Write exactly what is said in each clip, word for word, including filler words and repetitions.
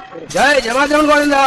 జై జమాద్రం గోవిందా.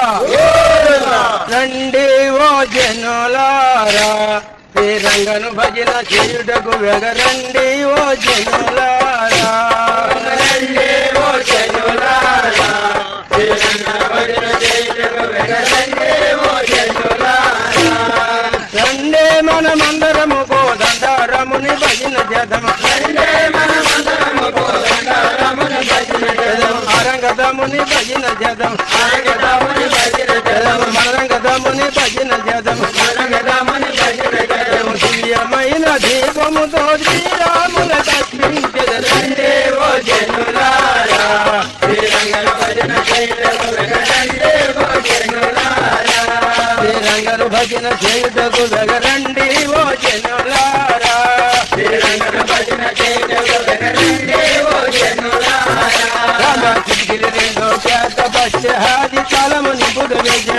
రండి ఓ జనులారా శ్రీరంగను భజన చేయుటకు వెగరండి ఓ జనులారా. రండి ఓ జనులారా శ్రీరంగను భజన చేయుటకు వెగరండి ఓ జనులారా. రండి మనమందరము కోదండరాముని భజన చేద్దాము. రండి మనమందరము కోదండరాముని భజన చేద్దాము. అరంగదముని భజన చేద్దాం. అరంగదముని భజన చేద్దాం. మరంగదముని భజన చేద్దాం. మరంగదముని భజన చేద్దాం. దివ్యమైన దీపముతో శ్రీరాముల దర్శించెదరు. రండి ఓ జనులారా శ్రీరంగను భజన చేయుటకు వెగరండి ఓ జనులారా. శ్రీరంగను భజన చేయుటకు వెగరండి ఓ జనులారా. శ్రీరంగను భజన చేయుటకు వెగరండి ఓ జనులారా. రామ చిగిరి రెండో చేత బట్టి హాది తలము నింపుడు వేసే.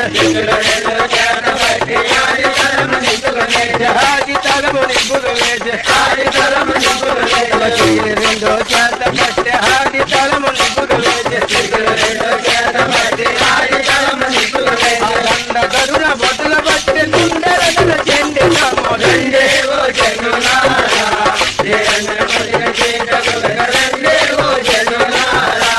హాది తలము నింపుడు వేసే. హాది తలము నింపుడు వేసే. చిగిరి రెండో చేత బట్టి హాది తలము నింపుడు వేసే. చిగిరి రెండో చేత బట్టి హాది తలము నింపుడు వేసే. దండ గరుడ బొట్టుల బట్టి గుండెల చెండి రాము. రండి ఓ జనులారా శ్రీరంగను భజన చేయుటకు వెగరండి ఓ జనులారా.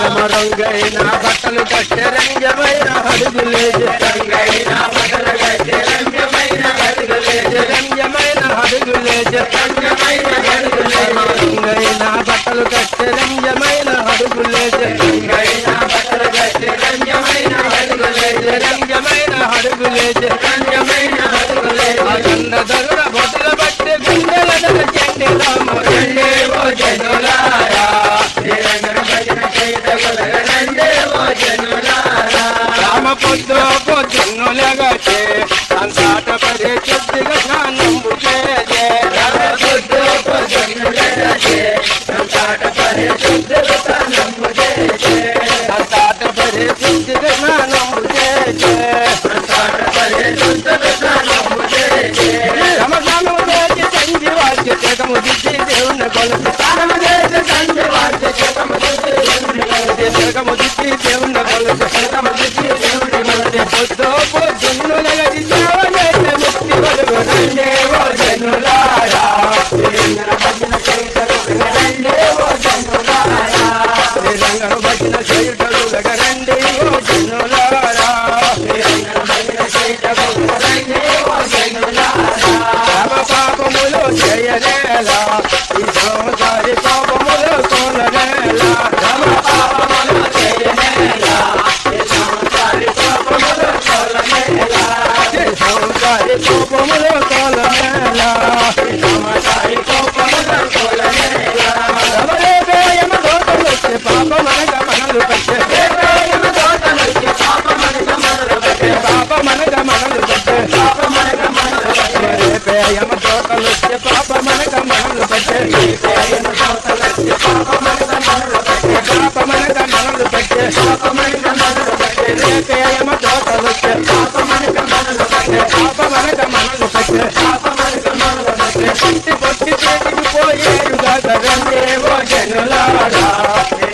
రంగైన బట్టలు కట్టె రంగమైన అడుగులేజు. రంగైన బట్టలు కట్టె రంగమైన అడుగులేజు. రంగమైన అడుగులేజు. రంగమైన అడుగులేజు. రంగైన బట్టలు కట్టె రంగమైన అడుగులేజు. రంగైన బట్టలు కట్టె రంగమైన అడుగులేజు. రంగమైన అడుగులేజు. రంగమైన అడుగులేజు. అదండ దరుడ బొట్టుల బట్టి గుండెల చెండి రాము. రండి ఓ జనులారా శ్రీరంగను భజన చేయుటకు వెగరండి ఓ జనులారా. రామ పొద్దు పొద్దున్నులగటే అంతాట పడే చుద్దిగా స్నానంబు చేసే. రామ పొద్దు పొద్దున్నులగటే అంతాట పడే చుద్దిగా స్నానంబు చేసే. అంతాట పడే చుద్దిగా స్నానంబు చేసే. అంతాట పడే చుద్దిగా స్నానంబు చేసే. రమ స్నానము చేసి సంజి వాద్య జగము దిద్ది దేవుని కొలుసు. స్నానము చేసి సంజి వాద్య జగము దిద్ది దేవుని కొలుసు. జగము దిద్ది దేవుని కొలుసు. జగము దిద్ది దేవుని కొలుసు. పొద్దు పొద్దున్నులగటి సేవ చేసే ముక్తి వలుగు. రండి ఓ జనులారా శ్రీరంగను భజన చేయుటకు వెగరండి ఓ జనులారా. శ్రీరంగను భజన చేయుటకు వెగరండి ఓ జనులారా. శ్రీరంగను భజన చేయుటకు వెగరండి ఓ జనులారా. రామ పాపములు చేయనేలా ఈ సంసారి పాపములు కొననేలా. రామ పాపములు చేయనేలా ఈ సంసారి పాపములు కొననేలా. ఈ సంసారి పాపములు కొననేలా. ఈ సంసారి పాపములు కొననేలా. రమలేవే యమ దోషములొచ్చే పాపమనగ మనలు పెట్టే. యమ దోషములొచ్చే పాపమనగ మనలు పెట్టే. పాపమనగ మనలు పెట్టే. పాపమనగ మనలు పెట్టే. రేపే యమ దోషములొచ్చే పాపమనగ మనలు పెట్టే. రేపే యమ దోషములొచ్చే పాపమనగ మనలు పెట్టే. పాపమనగ మనలు పెట్టే. పాపమనగ మనలు పెట్టే. రేపే యమ దోషములొచ్చే పాపమనగ మనలు పెట్టే. పాపమనగ మనలు పెట్టే. పాపమనగ మనలు పెట్టే. పుట్టి పొట్టి చేతికి పోయేరుగా రండి ఓ జనులారా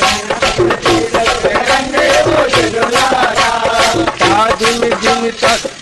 రండి ఓ జనులారా. దిమి దిమి